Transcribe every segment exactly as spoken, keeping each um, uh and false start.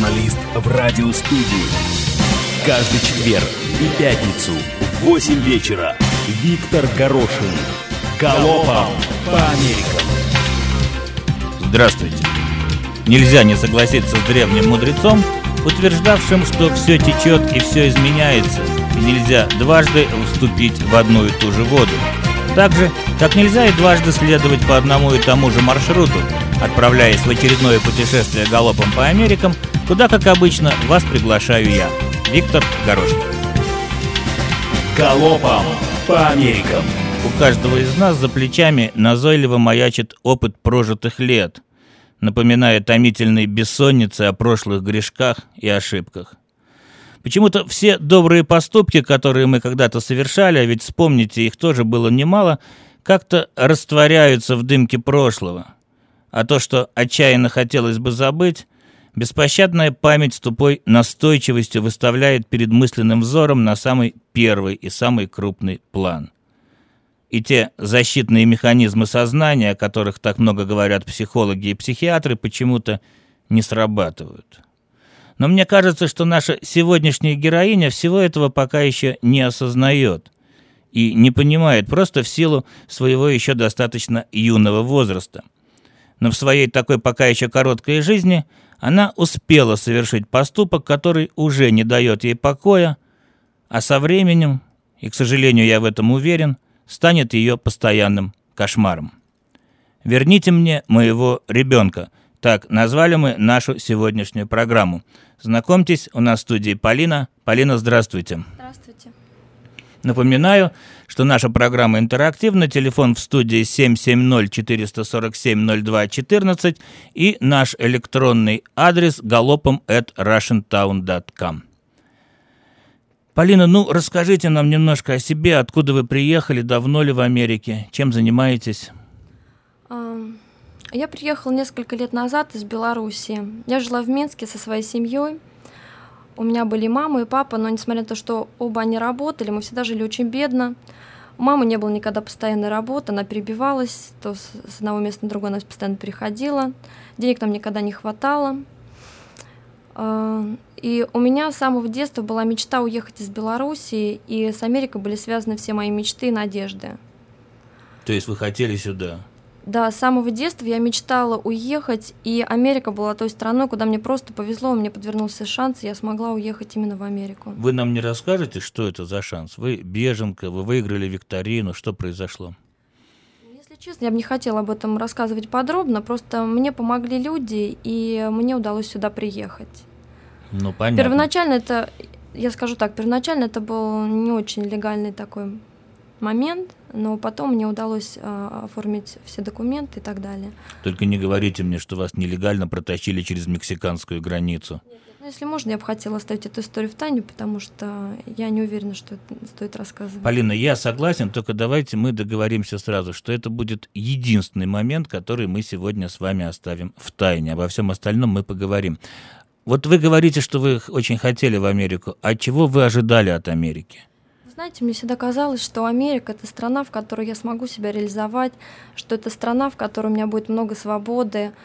журналист в радиостудии. Каждый четверг и пятницу в восемь вечера Виктор Горошин. Галопом по Америкам. Здравствуйте. Нельзя не согласиться с древним мудрецом, утверждавшим, что все течет и все изменяется, и нельзя дважды вступить в одну и ту же воду. Так же, как нельзя и дважды следовать по одному и тому же маршруту, отправляясь в очередное путешествие галопом по Америкам, куда, как обычно, вас приглашаю я, Виктор Горошин. Галопом по Америкам. У каждого из нас за плечами назойливо маячит опыт прожитых лет, напоминая томительной бессоннице о прошлых грешках и ошибках. Почему-то все добрые поступки, которые мы когда-то совершали, а ведь вспомните, их тоже было немало, как-то растворяются в дымке прошлого. А то, что отчаянно хотелось бы забыть, беспощадная память с тупой настойчивостью выставляет перед мысленным взором на самый первый и самый крупный план. И те защитные механизмы сознания, о которых так много говорят психологи и психиатры, почему-то не срабатывают. Но мне кажется, что наша сегодняшняя героиня всего этого пока еще не осознает и не понимает просто в силу своего еще достаточно юного возраста. Но в своей такой пока еще короткой жизни она успела совершить поступок, который уже не дает ей покоя, а со временем, и, к сожалению, я в этом уверен, станет ее постоянным кошмаром. «Верните мне моего ребенка». Так назвали мы нашу сегодняшнюю программу. Знакомьтесь, у нас в студии Полина. Полина, здравствуйте. Здравствуйте. Напоминаю, что наша программа интерактивна. Телефон в студии семь семь ноль четыре сорок семь ноль два четырнадцать и наш электронный адрес галопом эт рашентаун точка ком. Полина, ну расскажите нам немножко о себе, откуда вы приехали, давно ли в Америке, чем занимаетесь? Я приехала несколько лет назад из Беларуси. Я жила в Минске со своей семьей. У меня были мама и папа, но несмотря на то, что оба они работали, мы всегда жили очень бедно. У мамы не было никогда постоянной работы, она перебивалась, то с одного места на другое она постоянно переходила. Денег нам никогда не хватало. И у меня с самого детства была мечта уехать из Беларуси, и с Америкой были связаны все мои мечты и надежды. То есть вы хотели сюда? Да, с самого детства я мечтала уехать, и Америка была той страной, куда мне просто повезло, мне подвернулся шанс, и я смогла уехать именно в Америку. Вы нам не расскажете, что это за шанс? Вы беженка, вы выиграли викторину, что произошло? Если честно, я бы не хотела об этом рассказывать подробно, просто мне помогли люди, и мне удалось сюда приехать. Ну, понятно. Первоначально это, я скажу так, первоначально это был не очень легальный такой момент, но потом мне удалось э, оформить все документы и так далее. Только не говорите мне, что вас нелегально протащили через мексиканскую границу. Нет, нет, ну, если можно, я бы хотела оставить эту историю в тайне, потому что я не уверена, что это стоит рассказывать. Полина, я согласен, только давайте мы договоримся сразу, что это будет единственный момент, который мы сегодня с вами оставим в тайне. Обо всем остальном мы поговорим. Вот вы говорите, что вы очень хотели в Америку. А чего вы ожидали от Америки? Знаете, мне всегда казалось, что Америка — это страна, в которой я смогу себя реализовать, что это страна, в которой у меня будет много свободы.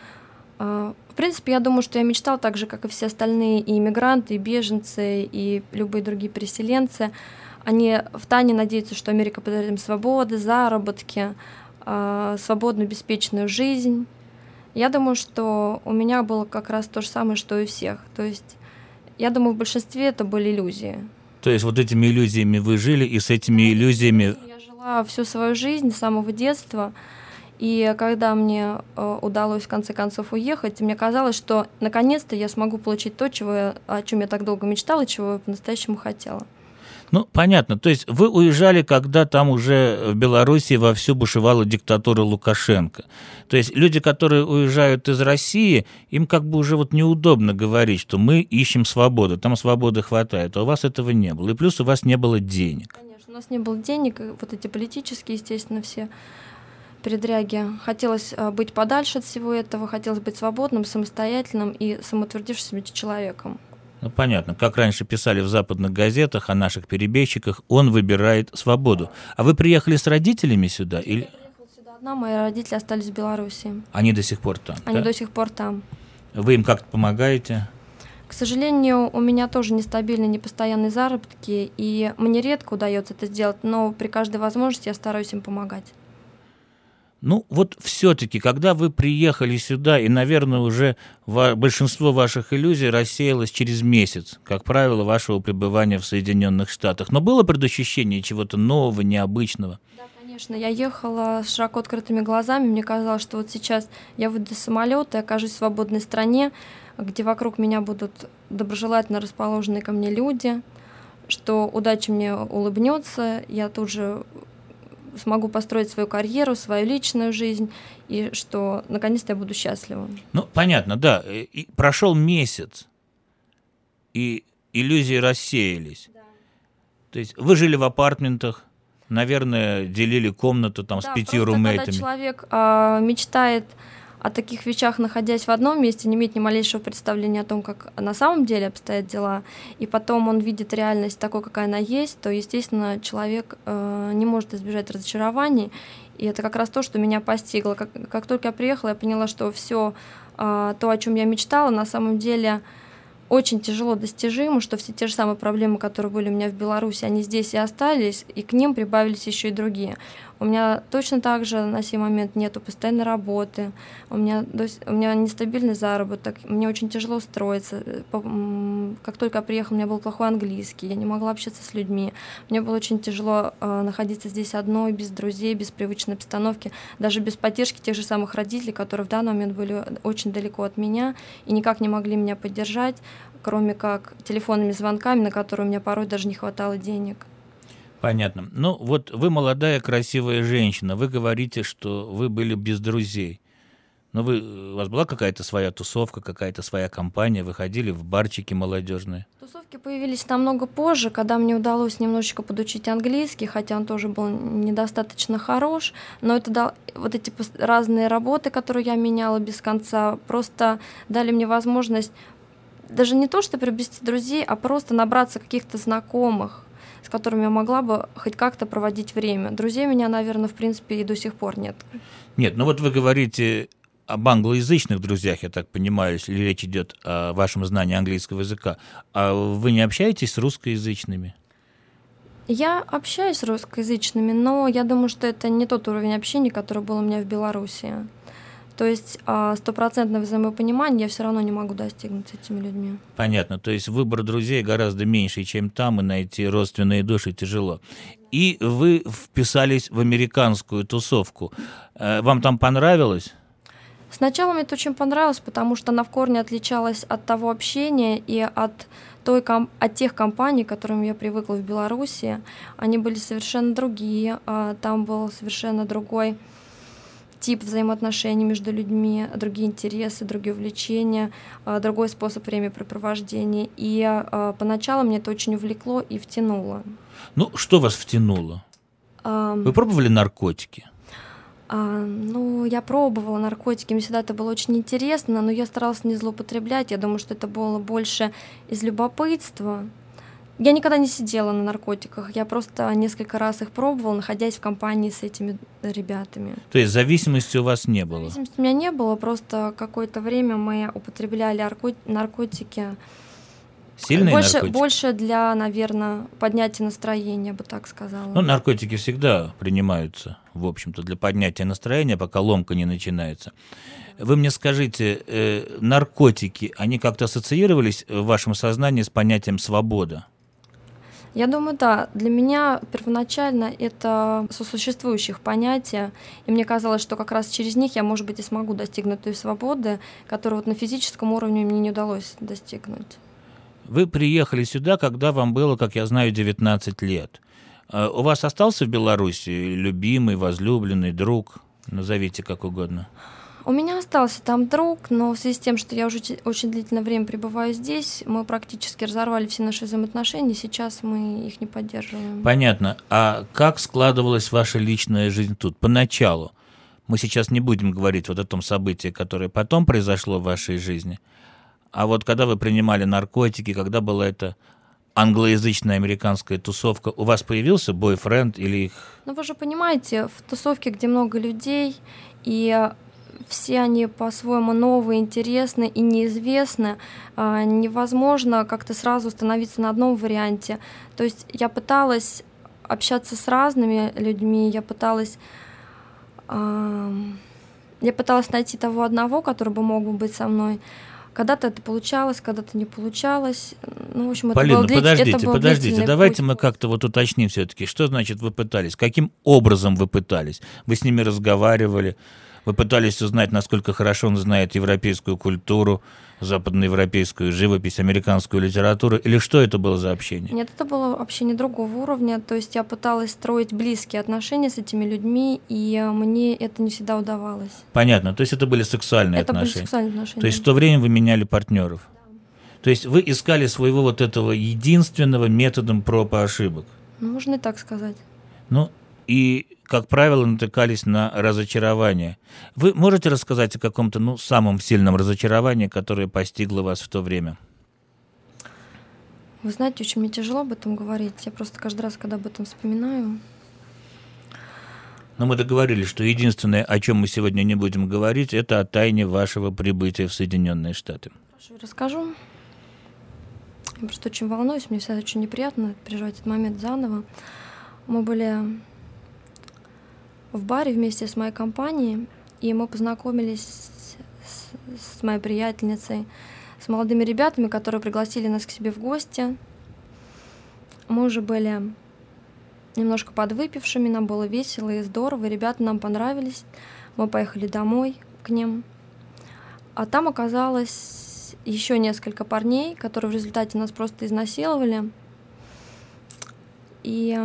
В принципе, я думаю, что я мечтала так же, как и все остальные и иммигранты, и беженцы, и любые другие переселенцы. Они втайне надеются, что Америка подарит им свободы, заработки, свободную, беспечную жизнь. Я думаю, что у меня было как раз то же самое, что и у всех. То есть, я думаю, в большинстве это были иллюзии. То есть вот этими иллюзиями вы жили, и с этими иллюзиями... Я жила всю свою жизнь с самого детства, и когда мне э, удалось в конце концов уехать, мне казалось, что наконец-то я смогу получить то, чего я, о чем я так долго мечтала, чего я по-настоящему хотела. Ну, понятно. То есть вы уезжали, когда там уже в Беларуси вовсю бушевала диктатура Лукашенко. То есть люди, которые уезжают из России, им как бы уже вот неудобно говорить, что мы ищем свободу, там свободы хватает, а у вас этого не было. И плюс у вас не было денег. Конечно, у нас не было денег, вот эти политические, естественно, все передряги. Хотелось быть подальше от всего этого, хотелось быть свободным, самостоятельным и самоутвердившимся человеком. Ну, понятно. Как раньше писали в западных газетах о наших перебежчиках, он выбирает свободу. А вы приехали с родителями сюда? Или... Я приехала сюда одна, мои родители остались в Беларуси. Они до сих пор там? Они да? до сих пор там. Вы им как-то помогаете? К сожалению, у меня тоже нестабильные, непостоянные заработки, и мне редко удается это сделать, но при каждой возможности я стараюсь им помогать. Ну, вот все-таки, когда вы приехали сюда, и, наверное, уже ва- большинство ваших иллюзий рассеялось через месяц, как правило, вашего пребывания в Соединенных Штатах. Но было предощущение чего-то нового, необычного? Да, конечно. Я ехала с широко открытыми глазами. Мне казалось, что вот сейчас я выйду из самолета и окажусь в свободной стране, где вокруг меня будут доброжелательно расположенные ко мне люди, что удача мне улыбнется, я тут же смогу построить свою карьеру, свою личную жизнь, и что наконец-то я буду счастлива. Ну, понятно, да. И прошел месяц, и иллюзии рассеялись. Да. То есть вы жили в апартментах, наверное, делили комнату там да, с пятью просто румейтами. Когда человек а, мечтает о таких вещах, находясь в одном месте, не имеет ни малейшего представления о том, как на самом деле обстоят дела, и потом он видит реальность такой, какая она есть, то, естественно, человек э, не может избежать разочарований, и это как раз то, что меня постигло. Как, как только я приехала, я поняла, что все э, то, о чем я мечтала, на самом деле очень тяжело достижимо, что все те же самые проблемы, которые были у меня в Беларуси, они здесь и остались, и к ним прибавились еще и другие. У меня точно так же на сей момент нету постоянной работы, у меня, у меня нестабильный заработок, мне очень тяжело устроиться. Как только я приехала, у меня был плохой английский, я не могла общаться с людьми. Мне было очень тяжело э, находиться здесь одной, без друзей, без привычной обстановки, даже без поддержки тех же самых родителей, которые в данный момент были очень далеко от меня и никак не могли меня поддержать, кроме как телефонными звонками, на которые у меня порой даже не хватало денег. Понятно. Ну, вот вы молодая, красивая женщина, вы говорите, что вы были без друзей. Но вы, у вас была какая-то своя тусовка, какая-то своя компания, вы ходили в барчики молодежные? Тусовки появились намного позже, когда мне удалось немножечко подучить английский, хотя он тоже был недостаточно хорош, но это дал, вот эти разные работы, которые я меняла без конца, просто дали мне возможность даже не то, что приобрести друзей, а просто набраться каких-то знакомых, с которыми я могла бы хоть как-то проводить время. Друзей у меня, наверное, в принципе, и до сих пор нет. Нет, ну вот вы говорите об англоязычных друзьях, я так понимаю, если речь идет о вашем знании английского языка. А вы не общаетесь с русскоязычными? Я общаюсь с русскоязычными, но я думаю, что это не тот уровень общения, который был у меня в Беларуси. То есть стопроцентного взаимопонимания я все равно не могу достигнуть с этими людьми. Понятно. То есть выбор друзей гораздо меньше, чем там, и найти родственные души тяжело. И вы вписались в американскую тусовку. Вам там понравилось? Сначала мне это очень понравилось, потому что она в корне отличалась от того общения и от, той, от тех компаний, к которым я привыкла в Беларуси. Они были совершенно другие, там был совершенно другой тип взаимоотношений между людьми, другие интересы, другие увлечения, другой способ времяпрепровождения. И поначалу мне это очень увлекло и втянуло. Ну, что вас втянуло? А... Вы пробовали наркотики? А, ну, я пробовала наркотики, мне всегда это было очень интересно, но я старалась не злоупотреблять. Я думаю, что это было больше из любопытства. Я никогда не сидела на наркотиках, я просто несколько раз их пробовала, находясь в компании с этими ребятами. То есть зависимости у вас не было? Зависимости у меня не было, просто какое-то время мы употребляли наркотики. Сильные больше, наркотики? Больше для, наверное, поднятия настроения, я бы так сказала. Ну, наркотики всегда принимаются, в общем-то, для поднятия настроения, пока ломка не начинается. Вы мне скажите, э, наркотики, они как-то ассоциировались в вашем сознании с понятием «свобода»? Я думаю, да. Для меня первоначально это сосуществующих понятия, и мне казалось, что как раз через них я, может быть, и смогу достигнуть той свободы, которую вот на физическом уровне мне не удалось достигнуть. Вы приехали сюда, когда вам было, как я знаю, девятнадцать лет. У вас остался в Беларуси любимый, возлюбленный, друг? Назовите как угодно. У меня остался там друг, но в связи с тем, что я уже очень длительное время пребываю здесь, мы практически разорвали все наши взаимоотношения, сейчас мы их не поддерживаем. Понятно. А как складывалась ваша личная жизнь тут поначалу? Мы сейчас не будем говорить вот о том событии, которое потом произошло в вашей жизни. А вот когда вы принимали наркотики, когда была эта англоязычная американская тусовка, у вас появился бойфренд или их... Ну вы же понимаете, в тусовке, где много людей, и все они по-своему новые, интересны и неизвестны. Невозможно как-то сразу остановиться на одном варианте. То есть я пыталась общаться с разными людьми, я пыталась, я пыталась найти того одного, который бы мог бы быть со мной. Когда-то это получалось, когда-то не получалось. Ну, в общем, Полина, это был подождите, это был подождите, давайте путь. мы как-то вот уточним все-таки, что значит вы пытались, каким образом вы пытались? Вы с ними разговаривали, вы пытались узнать, насколько хорошо он знает европейскую культуру, западноевропейскую живопись, американскую литературу, или что это было за общение? Нет, это было общение другого уровня, то есть я пыталась строить близкие отношения с этими людьми, и мне это не всегда удавалось. Понятно, то есть это были сексуальные это отношения? Это были сексуальные отношения. То есть в то время вы меняли партнеров? Да. То есть вы искали своего вот этого единственного методом проб и ошибок? Ну, можно и так сказать. Ну, и, как правило, натыкались на разочарование. Вы можете рассказать о каком-то, ну, самом сильном разочаровании, которое постигло вас в то время? Вы знаете, очень мне тяжело об этом говорить. Я просто каждый раз, когда об этом вспоминаю... Но мы договорились, что единственное, о чем мы сегодня не будем говорить, это о тайне вашего прибытия в Соединенные Штаты. Хорошо, я расскажу. Я просто очень волнуюсь, мне всегда очень неприятно переживать этот момент заново. Мы были в баре вместе с моей компанией, и мы познакомились с, с моей приятельницей, с молодыми ребятами, которые пригласили нас к себе в гости. Мы уже были немножко подвыпившими, нам было весело и здорово, и ребята нам понравились. Мы поехали домой к ним. А там оказалось еще несколько парней, которые в результате нас просто изнасиловали. И...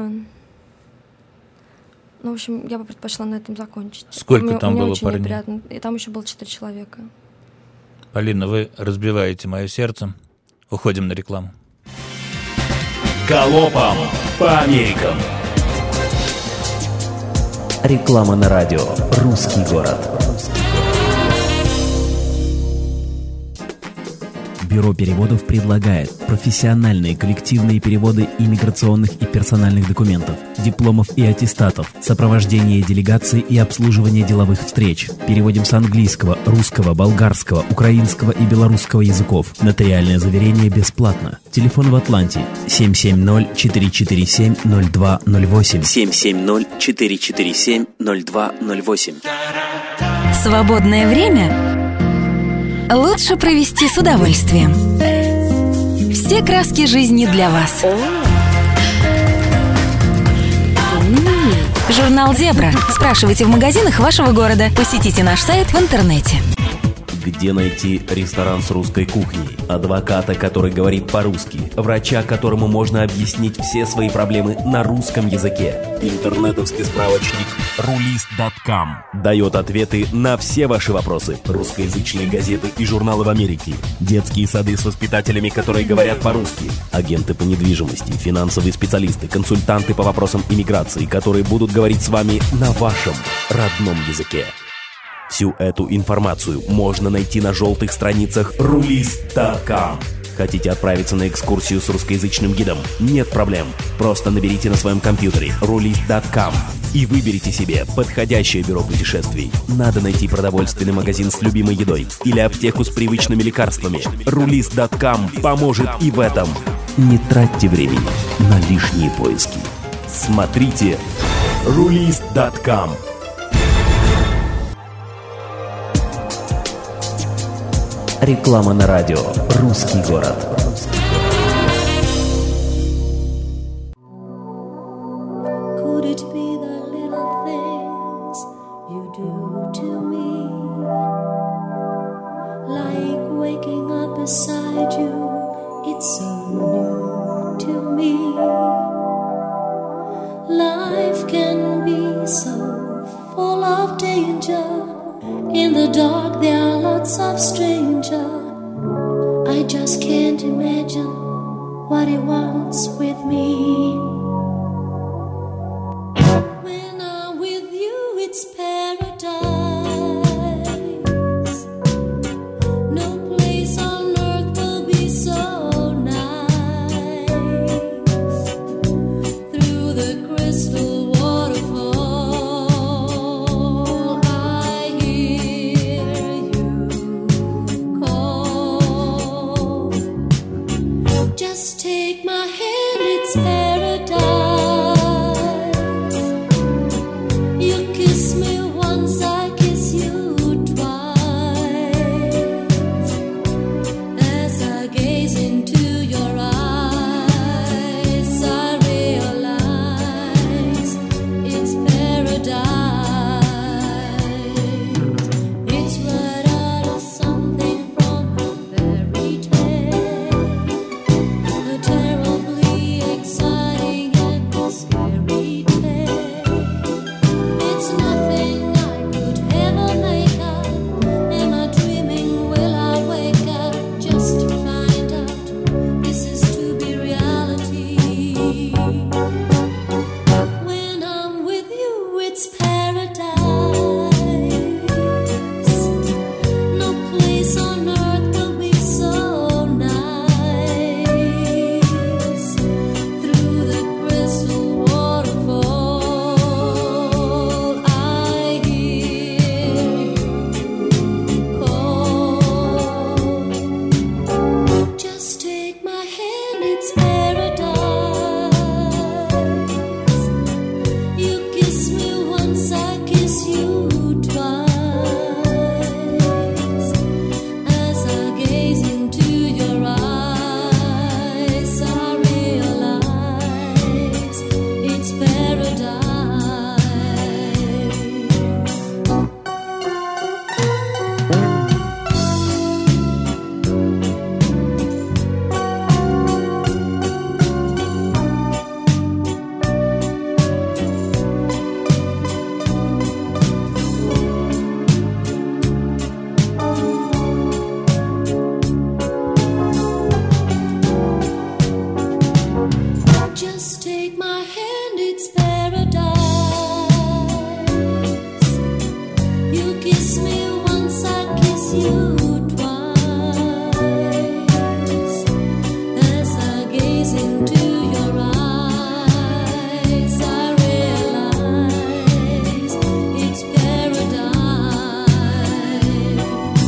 Ну, в общем, я бы предпочла на этом закончить. Сколько мне, там мне было очень парней? Неприятно. И там еще было четыре человека. Полина, вы разбиваете мое сердце. Уходим на рекламу. Галопом по Америкам. Реклама на радио «Русский город». Бюро переводов предлагает профессиональные коллективные переводы иммиграционных и персональных документов, дипломов и аттестатов, сопровождение делегаций и обслуживание деловых встреч. Переводим с английского, русского, болгарского, украинского и белорусского языков. Нотариальное заверение бесплатно. Телефон в Атланте семь семь ноль четыре четыре семь ноль два ноль восемь. семь семь ноль четыре четыре семь ноль два ноль восемь. Свободное время лучше провести с удовольствием. Все краски жизни для вас. Журнал «Зебра». Спрашивайте в магазинах вашего города. Посетите наш сайт в интернете. Где найти ресторан с русской кухней? Адвоката, который говорит по-русски? Врача, которому можно объяснить все свои проблемы на русском языке? Интернетовский справочник рулист точка ком дает ответы на все ваши вопросы. Русскоязычные газеты и журналы в Америке. Детские сады с воспитателями, которые говорят по-русски. Агенты по недвижимости, финансовые специалисты, консультанты по вопросам иммиграции, которые будут говорить с вами на вашем родном языке. Всю эту информацию можно найти на желтых страницах рулист точка ком. Хотите отправиться на экскурсию с русскоязычным гидом? Нет проблем. Просто наберите на своем компьютере рулист точка ком и выберите себе подходящее бюро путешествий. Надо найти продовольственный магазин с любимой едой или аптеку с привычными лекарствами. рулист точка ком поможет и в этом. Не тратьте времени на лишние поиски. Смотрите рулист точка ком. Реклама на радио «Русский город». Could it be the little things you do to me? Like waking up beside you, it's so new to me. Life can be so full of danger. In the dark there are lots of strangers. I just can't imagine what he wants with me. When I'm with you it's paradise. No place on earth will be so nice. Through the crystal waterfall I hear it's paradise. You kiss me once, I kiss you twice. As I gaze into your eyes, I realize it's paradise. It's right out of something from a fairy tale, a terribly exciting and scary tale. It's nothing I could ever make up. Am I dreaming? Will I wake up just to find out this is to be reality? When I'm with you, it's paradise. No place on earth will be so nice. Through the crystal waterfall, I hear you call. Just take my hand, it's paradise. You kiss me once, I kiss you twice. As I gaze into your eyes, I realize it's paradise. Just take my hand, it's paradise. You kiss me once, I kiss you twice. As I gaze into your eyes, I realize it's paradise.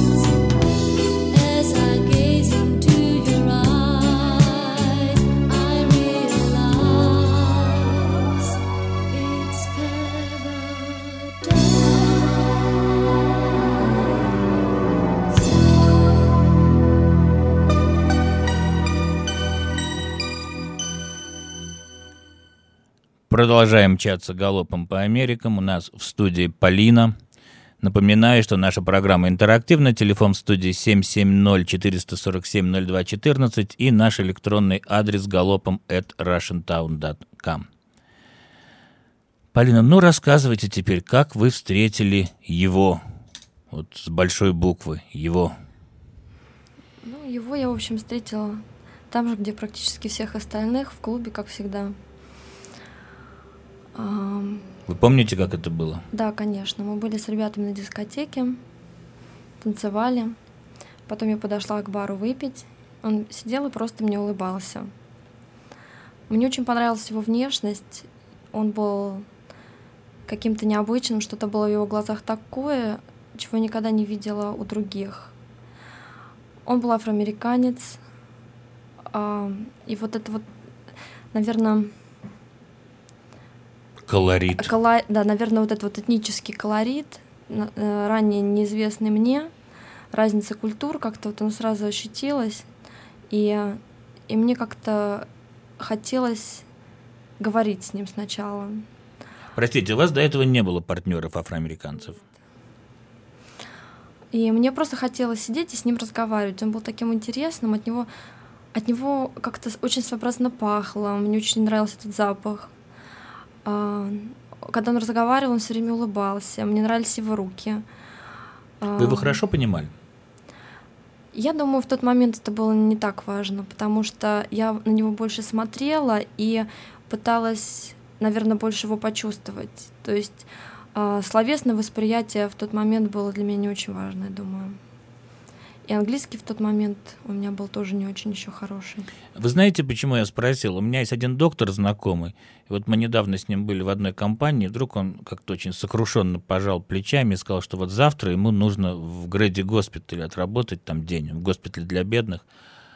As I gaze into your eyes, I realize it's Продолжаем мчаться галопом по Америкам. У нас в студии Полина. Напоминаю, что наша программа интерактивна. Телефон в студии семь семь ноль четыре четыре семь ноль два один четыре и наш электронный адрес галопом at russiantown dot com. Полина, ну рассказывайте теперь, как вы встретили его, вот с большой буквы, его. Ну, его я, в общем, встретила там же, где практически всех остальных, в клубе, как всегда. Ам, Вы помните, как это было? Да, конечно. Мы были с ребятами на дискотеке, танцевали. Потом я подошла к бару выпить. Он сидел и просто мне улыбался. Мне очень понравилась его внешность. Он был каким-то необычным, что-то было в его глазах такое, чего я никогда не видела у других. Он был афроамериканец. а, И вот это вот, наверное... Колорит. Коло- Да, наверное, вот этот вот этнический колорит, на- э, ранее неизвестный мне, разница культур, как-то вот она сразу ощутилась, и, и мне как-то хотелось говорить с ним сначала. Простите, у вас до этого не было партнеров афроамериканцев? И мне просто хотелось сидеть и с ним разговаривать. Он был таким интересным, от него, от него как-то очень своеобразно пахло, мне очень нравился этот запах. А, Когда он разговаривал, он все время улыбался, мне нравились его руки. Вы его хорошо понимали? Я думаю, в тот момент это было не так важно, потому что я на него больше смотрела и пыталась, наверное, больше его почувствовать. То есть э, словесное восприятие в тот момент было для меня не очень важно, я думаю. И английский в тот момент у меня был тоже не очень еще хороший. Вы знаете, почему я спросил? У меня есть один доктор знакомый, и вот мы недавно с ним были в одной компании, вдруг он как-то очень сокрушенно пожал плечами и сказал, что вот завтра ему нужно в Грэди госпитале отработать там день, в госпитале для бедных.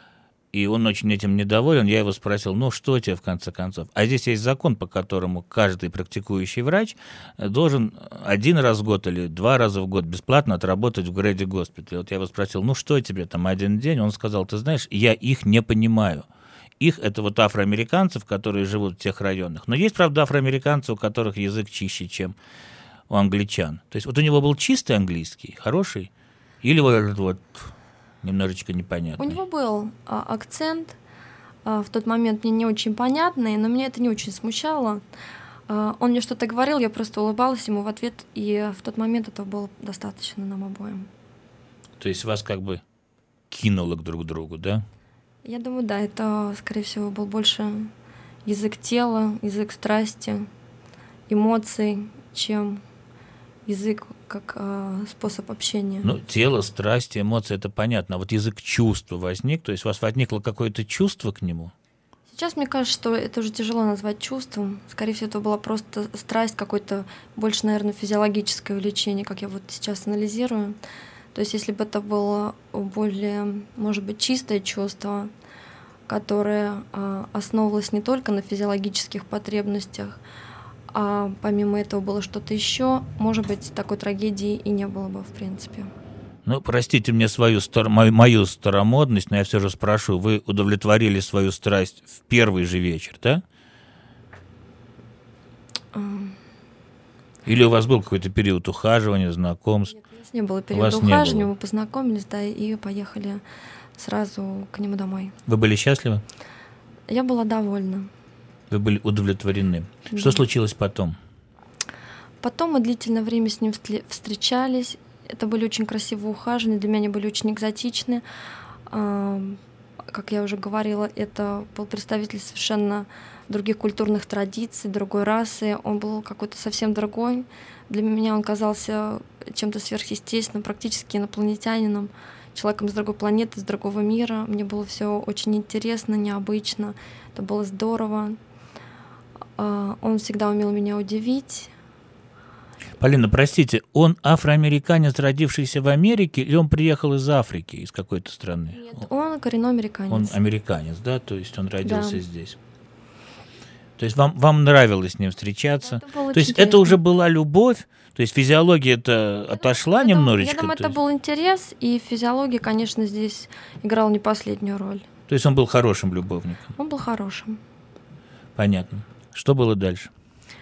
и он очень этим недоволен. Я его спросил, ну что тебе в конце концов? А здесь есть закон, по которому каждый практикующий врач должен один раз в год или два раза в год бесплатно отработать в Грэди госпитале. Вот я его спросил, ну что тебе там один день? Он сказал, ты знаешь, я их не понимаю. Их — это вот афроамериканцев, которые живут в тех районах. Но есть, правда, афроамериканцы, у которых язык чище, чем у англичан. То есть вот у него был чистый английский, хороший, или вот этот вот немножечко непонятный? У него был а, акцент, а, в тот момент мне не очень понятный, но меня это не очень смущало. А, он мне что-то говорил, я просто улыбалась ему в ответ, и в тот момент этого было достаточно нам обоим. То есть вас как бы кинуло к друг другу, да? Я думаю, да, это, скорее всего, был больше язык тела, язык страсти, эмоций, чем язык как э, способ общения. Ну, тело, страсти, эмоции — это понятно. А вот язык чувства возник? То есть у вас возникло какое-то чувство к нему? Сейчас мне кажется, что это уже тяжело назвать чувством. Скорее всего, это была просто страсть, какое-то больше, наверное, физиологическое влечение, как я вот сейчас анализирую. То есть если бы это было более, может быть, чистое чувство, которое э, основывалось не только на физиологических потребностях, а помимо этого было что-то еще, может быть, такой трагедии и не было бы, в принципе. Ну, простите мне свою стар... мою, мою старомодность, но я все же спрошу, вы удовлетворили свою страсть в первый же вечер, да? Um... Или у вас был какой-то период ухаживания, знакомств? Нет, у нас не было периода ухаживания, мы познакомились, да, и поехали сразу к нему домой. Вы были счастливы? Я была довольна. Вы были удовлетворены. Да. Что случилось потом? Потом мы длительное время с ним встречались. Это были очень красивые ухаживания, для меня они были очень экзотичны. Как я уже говорила, это был представитель совершенно других культурных традиций, другой расы. Он был какой-то совсем другой. Для меня он казался чем-то сверхъестественным, практически инопланетянином, человеком с другой планеты, с другого мира. Мне было все очень интересно, необычно. Это было здорово. Он всегда умел меня удивить. Полина, простите, он афроамериканец, родившийся в Америке, или он приехал из Африки, из какой-то страны? Нет, он коренной американец. Он американец, да? То есть он родился да. здесь. То есть вам, вам нравилось с ним встречаться? Да, то есть интересно. Это уже была любовь? То есть физиология это отошла думаю, немножечко? Я думаю, это есть... был интерес, и физиология, конечно, здесь играла не последнюю роль. То есть он был хорошим любовником? Он был хорошим. Понятно. Что было дальше?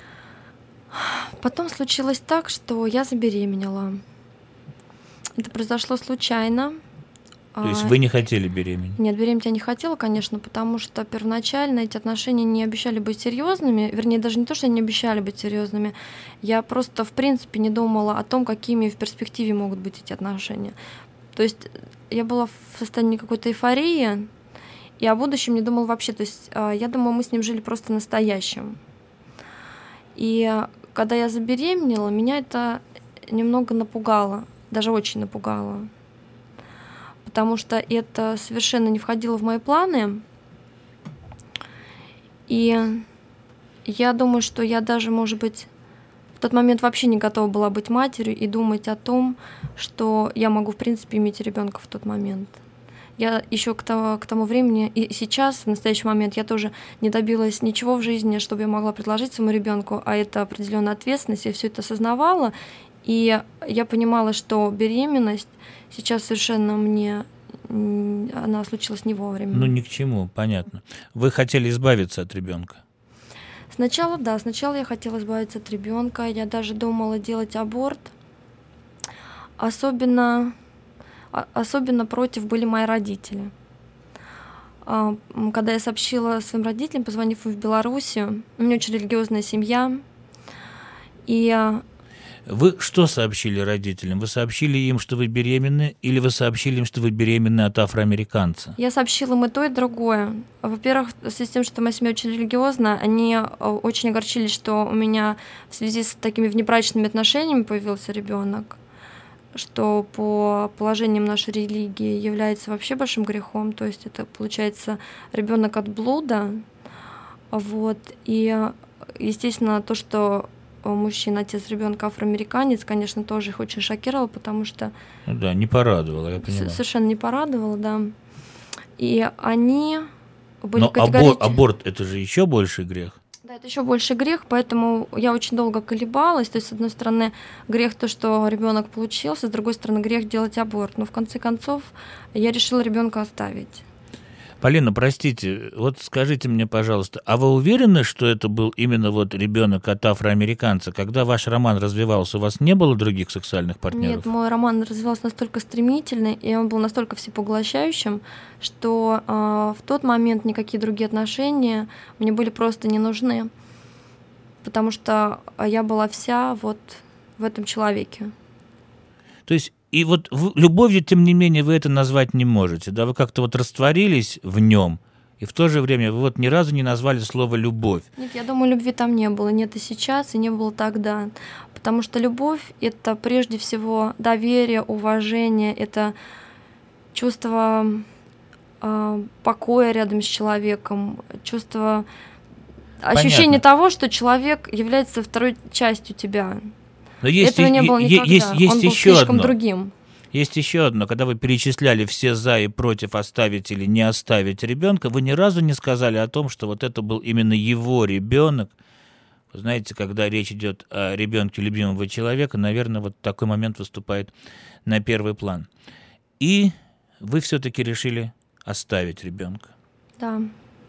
Потом случилось так, что я забеременела. Это произошло случайно. То есть вы не хотели беременеть? Нет, беременеть я не хотела, конечно, потому что первоначально эти отношения не обещали быть серьезными. Вернее, даже не то, что они не обещали быть серьезными. Я просто, в принципе, не думала о том, какими в перспективе могут быть эти отношения. То есть я была в состоянии какой-то эйфории, и о будущем не думала вообще. То есть я думала, мы с ним жили просто настоящим. И когда я забеременела, меня это немного напугало, даже очень напугало. Потому что это совершенно не входило в мои планы. И я думаю, что я даже, может быть, в тот момент вообще не готова была быть матерью и думать о том, что я могу, в принципе, иметь ребенка в тот момент. Я еще к тому, к тому времени, и сейчас, в настоящий момент, я тоже не добилась ничего в жизни, чтобы я могла предложить своему ребенку, а это определенная ответственность, я все это осознавала, и я понимала, что беременность сейчас совершенно мне, она случилась не вовремя. Ну, ни к чему, понятно. Вы хотели избавиться от ребенка? Сначала, да, сначала я хотела избавиться от ребенка, я даже думала делать аборт, особенно... Особенно против были мои родители. Когда я сообщила своим родителям, позвонив им в Белоруссию, у меня очень религиозная семья, и... Вы что сообщили родителям? Вы сообщили им, что вы беременны, или вы сообщили им, что вы беременны от афроамериканца? Я сообщила им и то, и другое. Во-первых, в связи с тем, что моя семья очень религиозная, они очень огорчились, что у меня в связи с такими внебрачными отношениями появился ребенок, что по положениям нашей религии является вообще большим грехом, то есть это получается ребенок от блуда, вот, и естественно то, что мужчина, отец ребенка афроамериканец, конечно, тоже их очень шокировало, потому что... Ну да, не порадовало, я понимаю. Совершенно не порадовало, да. И они были Но категорически... абор- аборт – это же еще больший грех. Да, это еще больше грех, поэтому я очень долго колебалась. То есть, с одной стороны, грех то, что ребенок получился, с другой стороны, грех делать аборт. Но в конце концов я решила ребенка оставить. Полина, простите, вот скажите мне, пожалуйста, а вы уверены, что это был именно вот ребенок от афроамериканца? Когда ваш роман развивался, у вас не было других сексуальных партнеров? Нет, мой роман развивался настолько стремительно, и он был настолько всепоглощающим, что э, в тот момент никакие другие отношения мне были просто не нужны, потому что я была вся вот в этом человеке. То есть и вот в, любовью, тем не менее, вы это назвать не можете, да? Вы как-то вот растворились в нем, и в то же время вы вот ни разу не назвали слово «любовь». Нет, я думаю, любви там не было, нет и сейчас, и не было тогда. Потому что любовь — это прежде всего доверие, уважение, это чувство э, покоя рядом с человеком, чувство, Понятно. ощущение того, что человек является второй частью тебя. Но есть Этого и, не было никогда. Есть, есть Он был еще слишком одно. другим. Есть еще одно. Когда вы перечисляли все за и против оставить или не оставить ребенка, вы ни разу не сказали о том, что вот это был именно его ребенок. Вы знаете, когда речь идет о ребенке любимого человека, наверное, вот такой момент выступает на первый план. И вы все-таки решили оставить ребенка. Да.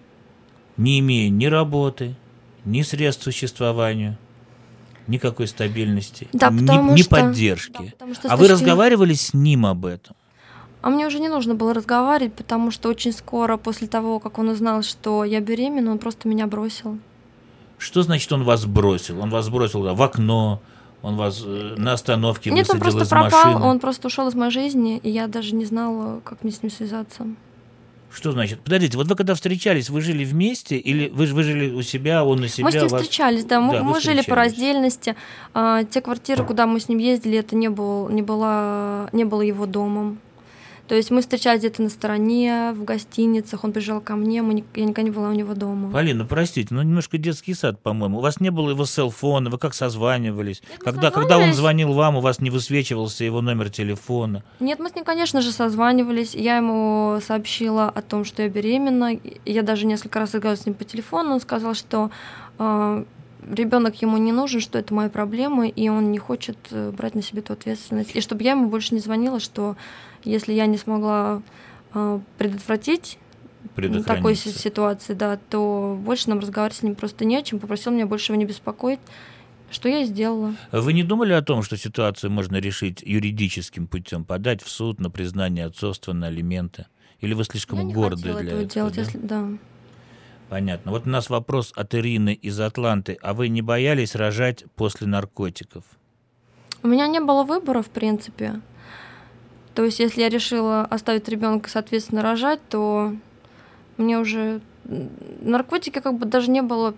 Не имея ни работы, ни средств к существованию, никакой стабильности, Да, ни, потому ни что- поддержки. да, потому что с а вы точки- разговаривали с ним об этом? А мне уже не нужно было разговаривать, потому что очень скоро после того, как он узнал, что я беременна, он просто меня бросил. Что значит он вас бросил? Он вас бросил да, в окно, он вас э, на остановке Нет, он высадил просто из пропал, машины. он просто ушел из моей жизни, и я даже не знала, как мне с ним связаться. Что значит? Подождите, вот вы когда встречались, вы жили вместе или вы, вы жили у себя, он у себя? Мы с ним у вас... встречались, да, мы, Да, вы мы жили по встречались. раздельности. А, те квартиры, куда мы с ним ездили, это не, был, не, было, не было его домом. То есть мы встречались где-то на стороне, в гостиницах, он приезжал ко мне, мы, не- я никогда не была у него дома. Полина, простите, ну немножко детский сад, по-моему. У вас не было его селфона, вы как созванивались? Нет, мы Когда, когда он созванивались. звонил вам, у вас не высвечивался его номер телефона. Нет, мы с ним, конечно же, созванивались. Я ему сообщила о том, что я беременна. И Я даже несколько раз разговаривала с ним по телефону. Он сказал, что э, ребенок ему не нужен, что это мои проблемы, и он не хочет э, брать на себя эту ответственность. И чтобы я ему больше не звонила, что если я не смогла э, предотвратить такой си- Предохраниться. ситуации, да, то больше нам разговаривать с ним просто не о чем. Попросил меня больше его не беспокоить, что я и сделала. Вы не думали о том, что ситуацию можно решить юридическим путем, подать в суд на признание отцовства, на алименты? Или вы слишком я не горды хотела для этого этого? делать, да? если да. Понятно. Вот у нас вопрос от Ирины из Атланты. А вы не боялись рожать после наркотиков? У меня не было выбора, в принципе. То есть, если я решила оставить ребенка, соответственно, рожать, то мне уже наркотики как бы даже не было,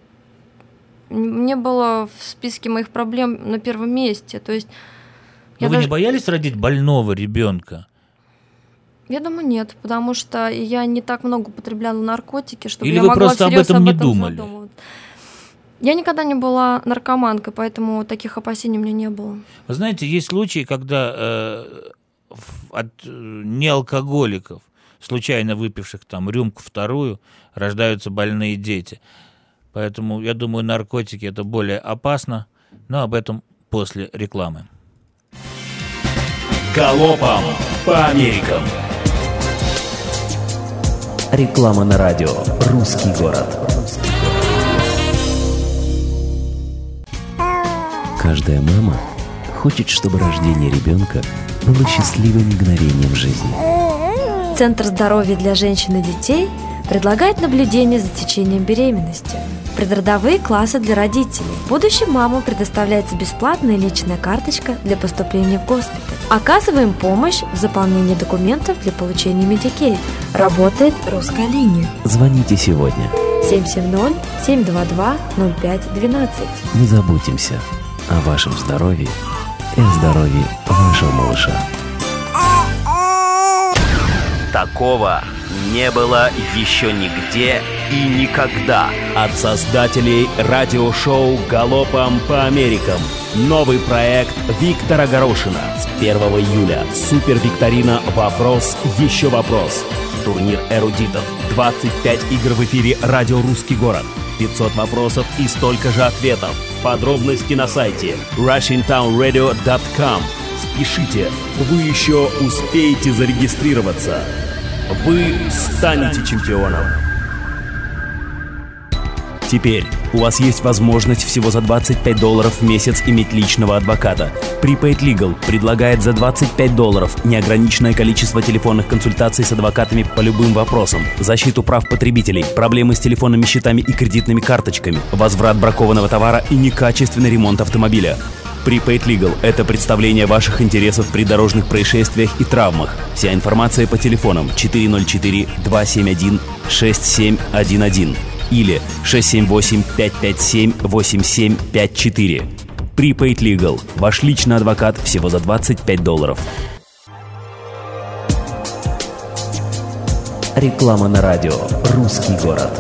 не было в списке моих проблем на первом месте. То есть, Но я вы даже- не боялись родить больного ребенка? Я думаю, нет, потому что я не так много употребляла наркотики, чтобы Или я вы могла просто об всерьез этом не этом думали? задумываться. Я никогда не была наркоманкой, поэтому таких опасений у меня не было. Вы знаете, есть случаи, когда э, в- от э, неалкоголиков, случайно выпивших там рюмку вторую, рождаются больные дети. Поэтому, я думаю, наркотики – это более опасно, но об этом после рекламы. Галопом по Америкам. Реклама на радио «Русский город». Каждая мама хочет, чтобы рождение ребенка было счастливым мгновением жизни. Центр здоровья для женщин и детей предлагает наблюдение за течением беременности. Предродовые классы для родителей. Будущим мамам предоставляется бесплатная личная карточка для поступления в госпиталь. Оказываем помощь в заполнении документов для получения Medicaid. Работает русская линия. Звоните сегодня. семь семь ноль семь два два ноль пять двенадцать. Мы заботимся о вашем здоровье и о здоровье вашего малыша. Такого не было еще нигде и никогда. От создателей радиошоу «Галопом по Америкам». Новый проект Виктора Горошина. С первого июля супервикторина «Вопрос, еще вопрос». турнир эрудитов, двадцать пять игр в эфире «Радио Русский город», пятьсот вопросов и столько же ответов. Подробности на сайте russian town radio dot com. Спешите, вы еще успеете зарегистрироваться. Вы станете чемпионом. Теперь у вас есть возможность всего за двадцать пять долларов в месяц иметь личного адвоката. Prepaid Legal предлагает за двадцать пять долларов неограниченное количество телефонных консультаций с адвокатами по любым вопросам, защиту прав потребителей, проблемы с телефонными счетами и кредитными карточками, возврат бракованного товара и некачественный ремонт автомобиля. Prepaid Legal – это представление ваших интересов при дорожных происшествиях и травмах. Вся информация по телефонам четыре ноль четыре два семь один шесть семь один один или шесть семь восемь пять пять семь восемь семь пять четыре. Prepaid Legal – ваш личный адвокат всего за двадцать пять долларов. Реклама на радио «Русский город».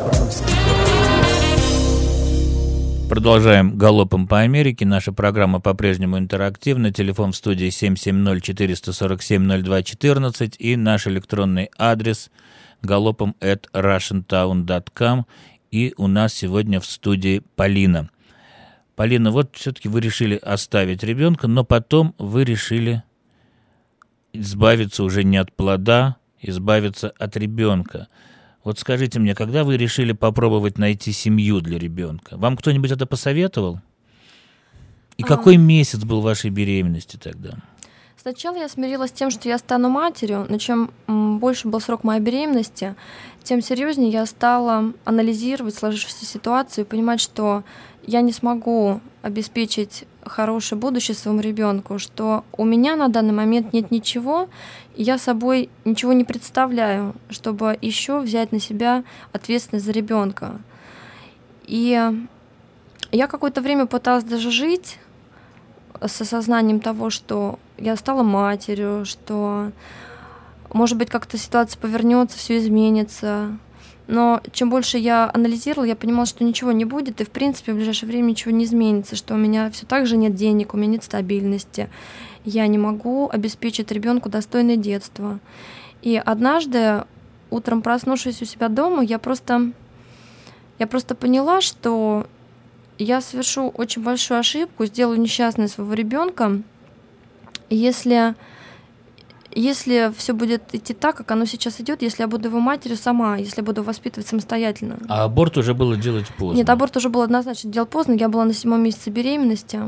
Продолжаем галопом по Америке. Наша программа по-прежнему интерактивна. Телефон в студии семь семь ноль четыре сорок семь ноль два четырнадцать и наш электронный адрес галопом at russian town dot com. И у нас сегодня в студии Полина. Полина, вот все-таки вы решили оставить ребенка, но потом вы решили избавиться уже не от плода, избавиться от ребенка. Вот скажите мне, когда вы решили попробовать найти семью для ребенка? Вам кто-нибудь это посоветовал? И какой а... месяц был вашей беременности тогда? Сначала я смирилась с тем, что я стану матерью, но чем больше был срок моей беременности, тем серьезнее я стала анализировать сложившуюся ситуацию и понимать, что я не смогу обеспечить хорошее будущее своему ребенку, что у меня на данный момент нет ничего, и я собой ничего не представляю, чтобы еще взять на себя ответственность за ребенка. И я какое-то время пыталась даже жить с осознанием того, что я стала матерью, что, может быть, как-то ситуация повернется, все изменится. Но чем больше я анализировала, я понимала, что ничего не будет, и, в принципе, в ближайшее время ничего не изменится, что у меня все так же нет денег, у меня нет стабильности, я не могу обеспечить ребенку достойное детство. И однажды, утром проснувшись у себя дома, я просто, я просто поняла, что я совершу очень большую ошибку, сделаю несчастной своего ребенка, если, если все будет идти так, как оно сейчас идет, если я буду его матерью сама, если я буду воспитывать самостоятельно. А аборт уже было делать поздно? Нет, аборт уже было однозначно делать поздно, я была на седьмом месяце беременности.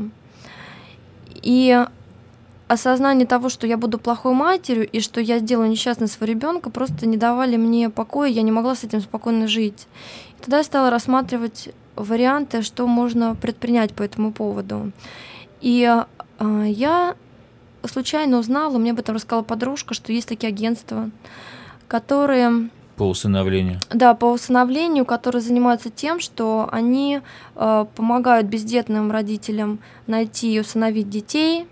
И осознание того, что я буду плохой матерью и что я сделаю несчастной своего ребенка, просто не давали мне покоя, я не могла с этим спокойно жить. И тогда я стала рассматривать варианты, что можно предпринять по этому поводу. И э, я случайно узнала, мне об этом рассказала подружка, что есть такие агентства, которые... По усыновлению? Да, по усыновлению, которые занимаются тем, что они э, помогают бездетным родителям найти и усыновить детей,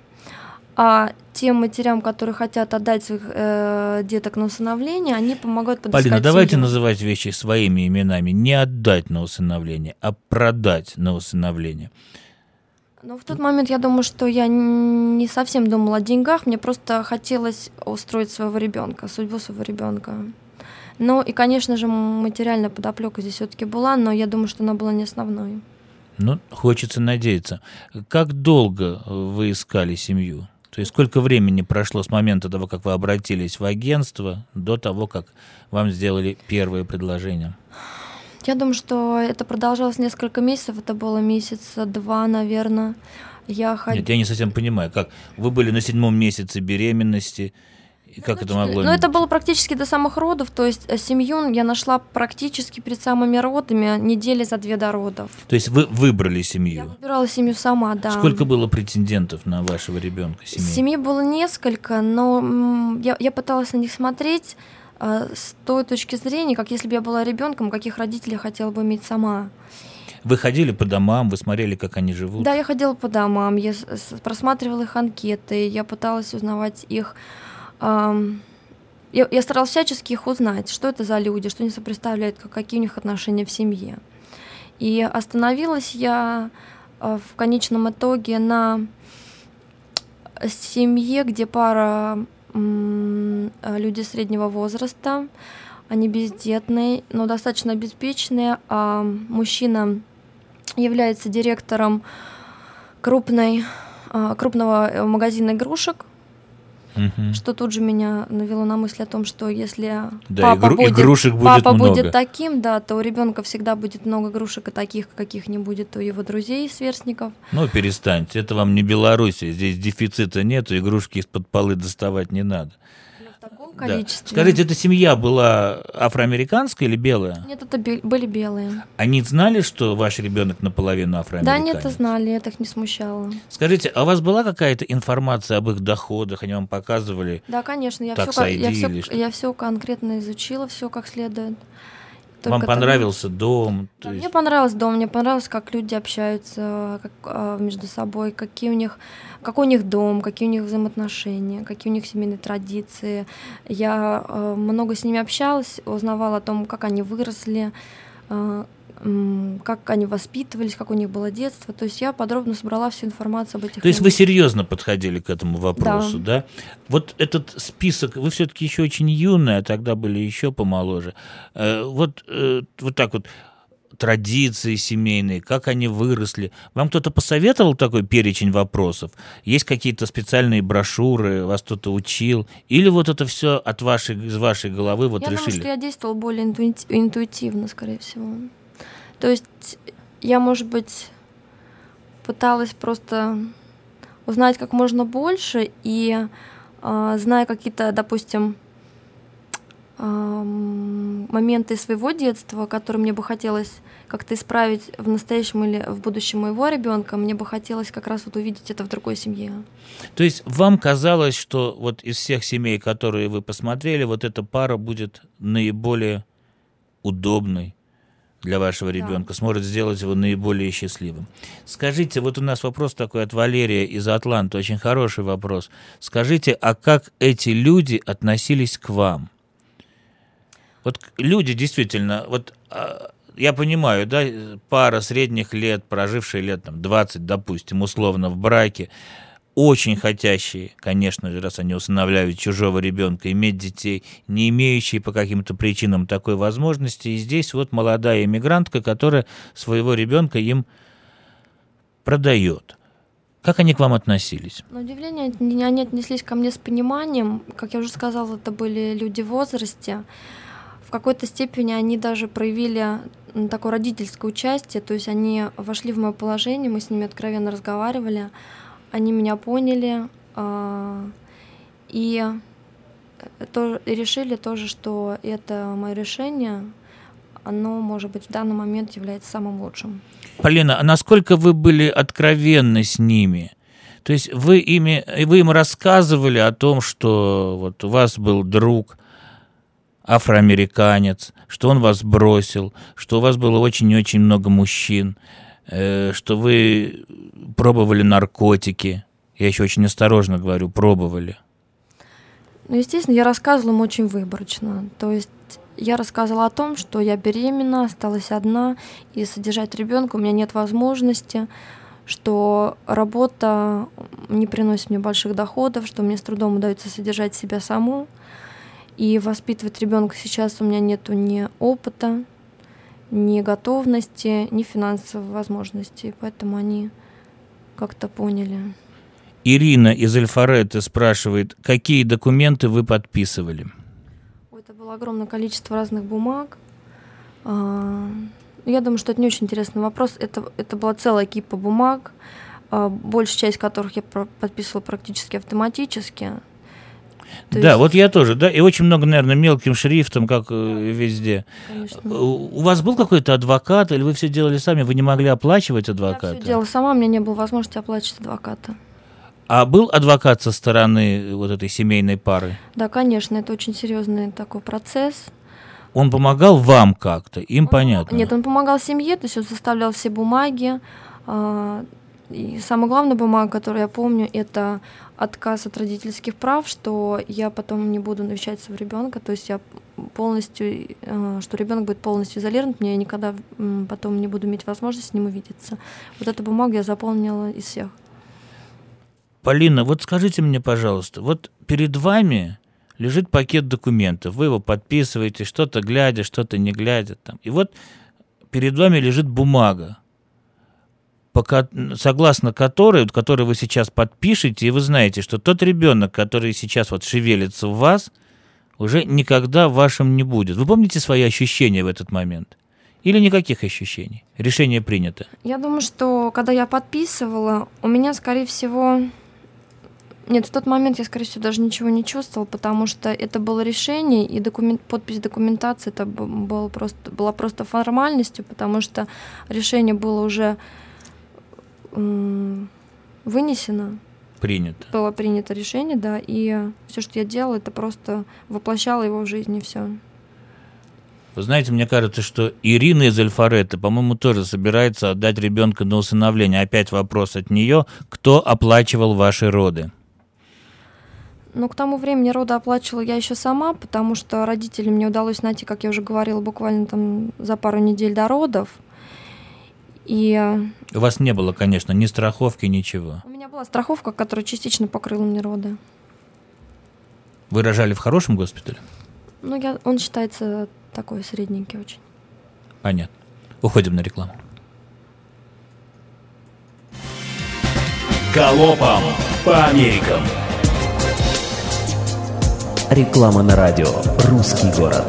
а тем матерям, которые хотят отдать своих э, деток на усыновление, они помогают подыскать Полина, давайте семью. называть вещи своими именами. Не отдать на усыновление, а продать на усыновление. Ну, в тот момент я думаю, что я не совсем думала о деньгах, мне просто хотелось устроить своего ребенка, судьбу своего ребенка. Ну и, конечно же, материальная подоплека здесь все-таки была, но я думаю, что она была не основной. Ну, хочется надеяться. Как долго вы искали семью? То есть сколько времени прошло с момента того, как вы обратились в агентство, до того, как вам сделали первое предложение? Я думаю, что это продолжалось несколько месяцев, это было месяца два, наверное. Я ход... Нет, я не совсем понимаю, как вы были на седьмом месяце беременности, и как Значит, это могло... Ну, это было практически до самых родов, то есть семью я нашла практически перед самыми родами, недели за две до родов. То есть вы выбрали семью? Я выбирала семью сама, да. Сколько было претендентов на вашего ребенка? Семьи? Семей было несколько, но я, я пыталась на них смотреть э, с той точки зрения, как если бы я была ребенком, каких родителей я хотела бы иметь сама. Вы ходили по домам, вы смотрели, как они живут? Да, я ходила по домам, я просматривала их анкеты, я пыталась узнавать их... Я, я старалась всячески их узнать, что это за люди, что они сопредставляют, какие у них отношения в семье. И остановилась я в конечном итоге на семье, где пара люди среднего возраста, они бездетные, но достаточно обеспеченные, а мужчина является директором крупной, крупного магазина игрушек, угу. Что тут же меня навело на мысль о том, что если да, папа, игру, будет, игрушек будет, папа много. будет таким, да, то у ребенка всегда будет много игрушек, и таких, каких не будет у его друзей и сверстников. Ну, перестаньте, это вам не Белоруссия, здесь дефицита нет, игрушки из-под полы доставать не надо. В таком количестве. Да. Скажите, эта семья была афроамериканская или белая? Нет, это бе- были белые. Они знали, что ваш ребенок наполовину афроамериканец? Да, нет, это знали, это их не смущало. Скажите, а у вас была какая-то информация об их доходах? Они вам показывали? Да, конечно, я все, я, все, я все конкретно изучила, все как следует. Только вам понравился там... дом? Да, есть... Мне понравился дом, мне понравилось, как люди общаются как, а, между собой, какие у них, какой у них дом, какие у них взаимоотношения, какие у них семейные традиции. Я а, много с ними общалась, узнавала о том, как они выросли, а, как они воспитывались, как у них было детство. То есть я подробно собрала всю информацию об этих. То есть людях. Вы серьезно подходили к этому вопросу, да? да? Вот этот список, вы все-таки еще очень юная, а тогда были еще помоложе. Вот, вот так вот, традиции семейные, как они выросли. Вам кто-то посоветовал такой перечень вопросов? Есть какие-то специальные брошюры, вас кто-то учил? Или вот это все от вашей, из вашей головы вот я решили? Я думаю, что я действовала более интуитивно, скорее всего. То есть я, может быть, пыталась просто узнать как можно больше, и э, зная какие-то, допустим, э, моменты своего детства, которые мне бы хотелось как-то исправить в настоящем или в будущем моего ребенка, мне бы хотелось как раз вот увидеть это в другой семье. То есть вам казалось, что вот из всех семей, которые вы посмотрели, вот эта пара будет наиболее удобной для вашего ребенка, да. Сможет сделать его наиболее счастливым. Скажите, вот у нас вопрос такой от Валерия из Атланты, очень хороший вопрос. Скажите, а как эти люди относились к вам? Вот люди действительно, вот я понимаю, да, пара средних лет, прожившая лет там двадцать, допустим, условно в браке, очень хотящие, конечно же, раз они усыновляют чужого ребенка, иметь детей, не имеющие по каким-то причинам такой возможности. И здесь вот молодая иммигрантка, которая своего ребенка им продает. Как они к вам относились? На удивление, они отнеслись ко мне с пониманием. Как я уже сказала, это были люди в возрасте. В какой-то степени они даже проявили такое родительское участие, то есть они вошли в мое положение, мы с ними откровенно разговаривали. Они меня поняли э, и, то, и решили тоже, что это мое решение, оно, может быть, в данный момент является самым лучшим. Полина, а насколько вы были откровенны с ними? То есть вы, ими, вы им рассказывали о том, что вот у вас был друг афроамериканец, что он вас бросил, что у вас было очень и очень много мужчин, что вы пробовали наркотики. Я еще очень осторожно говорю, пробовали. Ну, естественно, я рассказывала им очень выборочно. То есть я рассказывала о том, что я беременна, осталась одна, и содержать ребенка у меня нет возможности, что работа не приносит мне больших доходов, что мне с трудом удается содержать себя саму, и воспитывать ребенка сейчас у меня нету ни опыта, ни готовности, ни финансовой возможности, поэтому они как-то поняли. Ирина из Эльфареты спрашивает, какие документы вы подписывали? Это было огромное количество разных бумаг. Я думаю, что это не очень интересный вопрос. Это, это была целая кипа бумаг, большая часть которых я подписывала практически автоматически. То да, есть... вот я тоже, да, и очень много, наверное, мелким шрифтом, как да, везде. Конечно. У вас был какой-то адвокат, или вы все делали сами, вы не могли оплачивать адвоката? Я все делала сама, у меня не было возможности оплачивать адвоката. А был адвокат со стороны вот этой семейной пары? Да, конечно, это очень серьезный такой процесс. Он помогал вам как-то, им он, понятно? Нет, он помогал семье, то есть он составлял все бумаги. И самая главная бумага, которую я помню, это отказ от родительских прав, что я потом не буду навещать своего ребенка, то есть я полностью, что ребенок будет полностью изолирован, мне я никогда потом не буду иметь возможность с ним увидеться. Вот эту бумагу я заполнила из всех. Полина, вот скажите мне, пожалуйста, вот перед вами лежит пакет документов, вы его подписываете, что-то глядя, что-то не глядя. Там. И вот перед вами лежит бумага, пока, согласно которой, вот, которой вы сейчас подпишете, и вы знаете, что тот ребенок, который сейчас вот шевелится в вас, уже никогда вашим не будет. Вы помните свои ощущения в этот момент? Или никаких ощущений? Решение принято. Я думаю, что когда я подписывала, у меня, скорее всего... Нет, в тот момент я, скорее всего, даже ничего не чувствовала, потому что это было решение, и документ, подпись документации это было просто, была просто формальностью, потому что решение было уже м- вынесено. Принято. Было принято решение, да, и все, что я делала, это просто воплощала его в жизнь, и все. Вы знаете, мне кажется, что Ирина из Альфаретто, по-моему, тоже собирается отдать ребенка на усыновление. Опять вопрос от нее: кто оплачивал ваши роды? Ну, к тому времени роды оплачивала я еще сама, потому что родителей мне удалось найти, как я уже говорила, буквально там за пару недель до родов. И... У вас не было, конечно, ни страховки, ничего. У меня была страховка, которая частично покрыла мне роды. Вы рожали в хорошем госпитале? Ну, я, он считается такой средненький очень. Понятно. Уходим на рекламу. Галопом по Америкам. Реклама на радио «Русский город».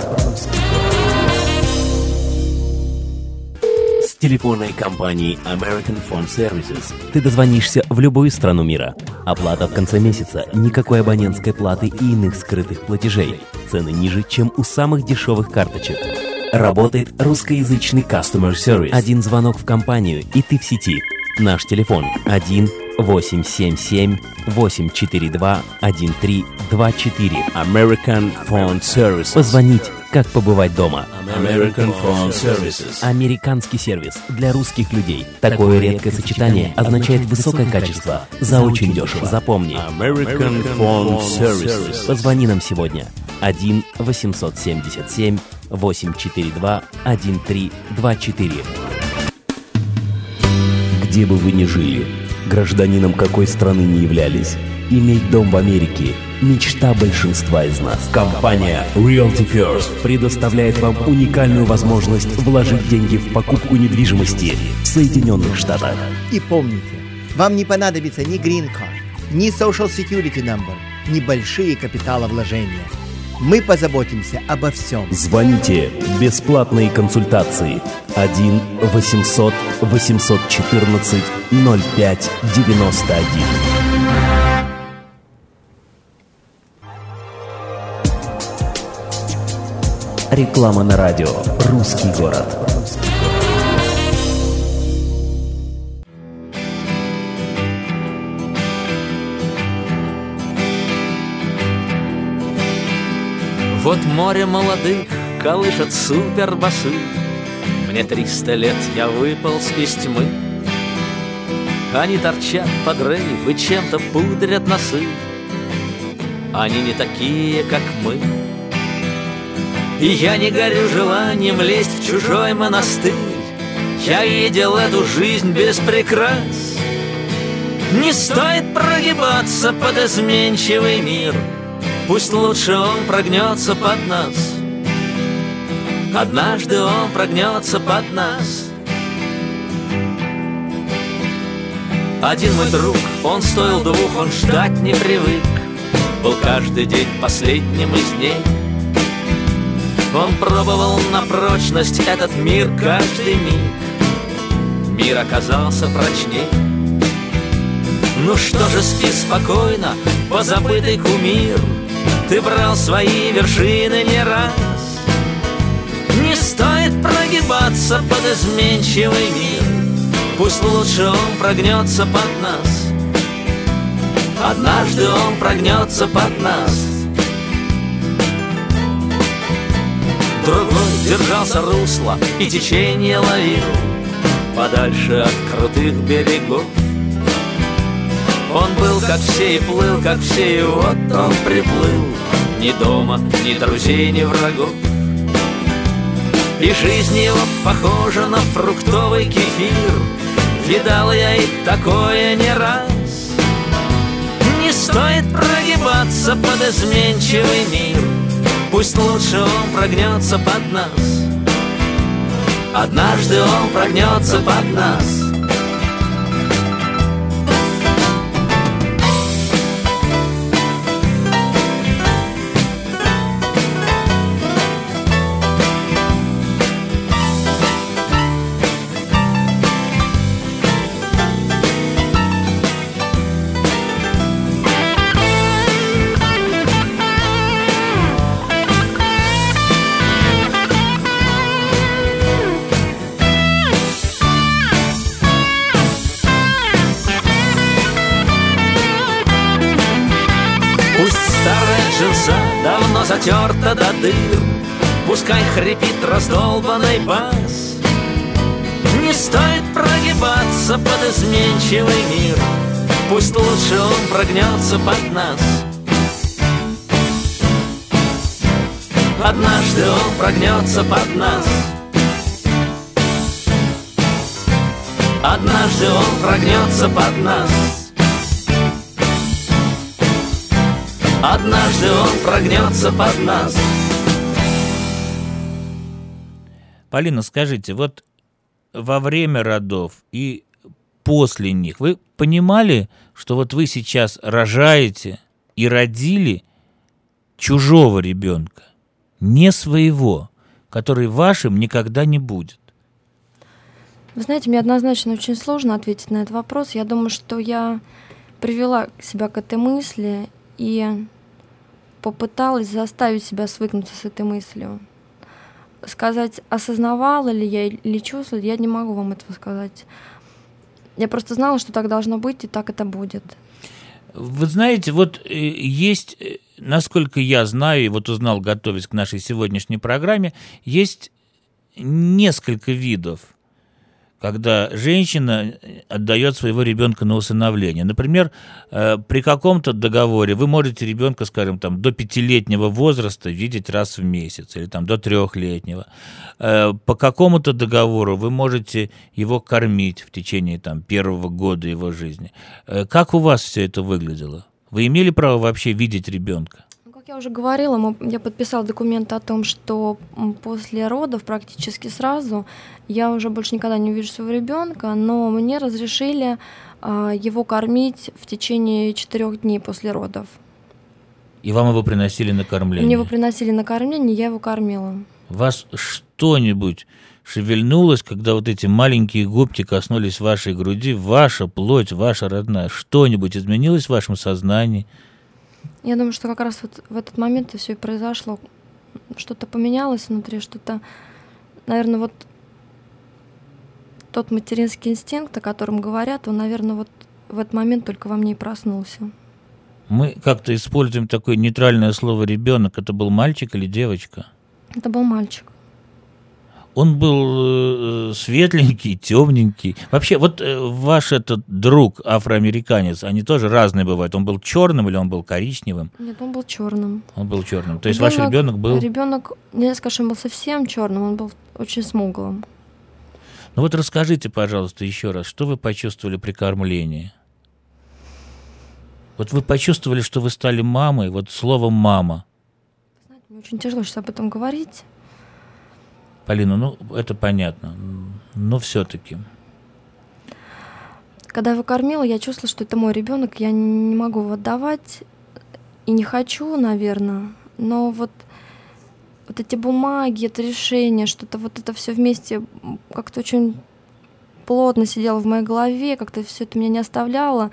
С телефонной компанией American Phone Services ты дозвонишься в любую страну мира. Оплата в конце месяца, никакой абонентской платы и иных скрытых платежей. Цены ниже, чем у самых дешевых карточек. Работает русскоязычный Customer Service. Один звонок в компанию, и ты в сети. Наш телефон один восемь семь семь восемь четыре два один три два четыре. American Phone Service. Позвонить, как побывать дома. American Phone Services. Американский сервис для русских людей. Такое редкое сочетание означает высокое качество за очень дешево. Запомни. American Phone Services. Позвони нам сегодня. один восемьсот семьдесят семь восемь четыре два один три два четыре. Где бы вы ни жили, гражданином какой страны не являлись, иметь дом в Америке – мечта большинства из нас. Компания Realty First предоставляет вам уникальную возможность вложить деньги в покупку недвижимости в Соединенных Штатах. И помните, вам не понадобится ни Green Card, ни Social Security Number, ни большие капиталовложения. Мы позаботимся обо всем. Звоните. Бесплатные консультации. один восемьсот восемьсот четырнадцать ноль пять девяносто один. Реклама на радио «Русский город». Вот море молодых колышет супербасы. Мне триста лет, я выполз из тьмы. Они торчат под рейв и чем-то пудрят носы. Они не такие, как мы. И я не горю желанием лезть в чужой монастырь. Я видел эту жизнь без прикрас. Не стоит прогибаться под изменчивый мир. Пусть лучше он прогнется под нас. Однажды он прогнется под нас. Один мой друг, он стоил двух, он ждать не привык. Был каждый день последним из дней. Он пробовал на прочность этот мир каждый миг. Мир оказался прочней. Ну что же, спи спокойно, позабытый кумир. Ты брал свои вершины не раз. Не стоит прогибаться под изменчивый мир. Пусть лучше он прогнется под нас. Однажды он прогнется под нас. Другой держался русла и течение ловил подальше от крутых берегов. Он был как все и плыл, как все, и вот он приплыл. Ни дома, ни друзей, ни врагов. И жизнь его похожа на фруктовый кефир. Видал я и такое не раз. Не стоит прогибаться под изменчивый мир. Пусть лучше он прогнется под нас. Однажды он прогнется под нас. Давно затерта до дыр, пускай хрипит раздолбанный бас. Не стоит прогибаться под изменчивый мир. Пусть лучше он прогнется под нас. Однажды он прогнется под нас. Однажды он прогнется под нас. Однажды он прогнется под нас. Полина, скажите, вот во время родов и после них вы понимали, что вот вы сейчас рожаете и родили чужого ребенка, не своего, который вашим никогда не будет? Вы знаете, мне однозначно очень сложно ответить на этот вопрос. Я думаю, что я привела себя к этой мысли и попыталась заставить себя свыкнуться с этой мыслью. Сказать, осознавала ли я или чувствовала, я не могу вам этого сказать. Я просто знала, что так должно быть, и так это будет. Вы знаете, вот есть, насколько я знаю, и вот узнал, готовясь к нашей сегодняшней программе, есть несколько видов, когда женщина отдает своего ребенка на усыновление. Например, при каком-то договоре вы можете ребенка, скажем, там, до пятилетнего возраста видеть раз в месяц, или там, до трехлетнего. По какому-то договору вы можете его кормить в течение там, первого года его жизни. Как у вас все это выглядело? Вы имели право вообще видеть ребенка? Как я уже говорила, мы, я подписала документ о том, что после родов практически сразу я уже больше никогда не увижу своего ребенка, но мне разрешили а, его кормить в течение четырех дней после родов. И вам его приносили на кормление? Мне его приносили на кормление, я его кормила. Вас что-нибудь шевельнулось, когда вот эти маленькие губки коснулись вашей груди, ваша плоть, ваша родная? Что-нибудь изменилось в вашем сознании? Я думаю, что как раз вот в этот момент все и произошло. Что-то поменялось внутри, что-то, наверное, вот тот материнский инстинкт, о котором говорят, он, наверное, вот в этот момент только во мне и проснулся. Мы как-то используем такое нейтральное слово «ребенок». Это был мальчик или девочка? Это был мальчик. Он был э, светленький, темненький. Вообще, вот э, ваш этот друг, афроамериканец, они тоже разные бывают. Он был черным или он был коричневым? Нет, он был черным. Он был черным. То есть ваш ребенок был... Ребенок, нельзя сказать, что он был совсем черным, он был очень смуглым. Ну вот расскажите, пожалуйста, еще раз, что вы почувствовали при кормлении? Вот вы почувствовали, что вы стали мамой, вот словом «мама». Знаете, мне очень тяжело сейчас об этом говорить. Полина, ну это понятно, но все-таки. Когда я его кормила, я чувствовала, что это мой ребенок, я не могу его отдавать и не хочу, наверное, но вот, вот эти бумаги, это решение, что-то вот это все вместе как-то очень плотно сидело в моей голове, как-то все это меня не оставляло.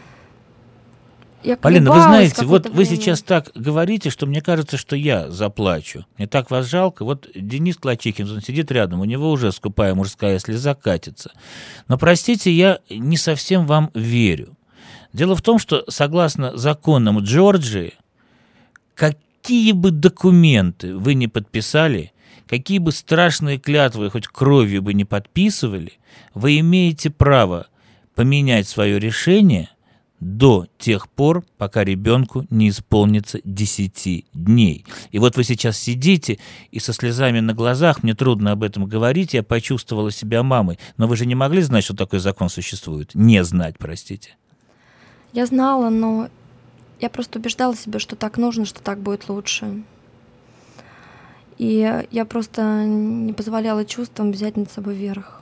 Я Полина, вы знаете, вот вы сейчас так говорите, что мне кажется, что я заплачу. Мне так вас жалко. Вот Денис Клачихин, он сидит рядом, у него уже скупая мужская слеза катится. Но, простите, я не совсем вам верю. Дело в том, что, согласно законам Джорджии, какие бы документы вы ни подписали, какие бы страшные клятвы хоть кровью бы не подписывали, вы имеете право поменять свое решение до тех пор, пока ребенку не исполнится десяти дней. И вот вы сейчас сидите, и со слезами на глазах, мне трудно об этом говорить, я почувствовала себя мамой. Но вы же не могли знать, что такой закон существует? Не знать, простите. Я знала, но я просто убеждала себя, что так нужно, что так будет лучше. И я просто не позволяла чувствам взять над собой верх.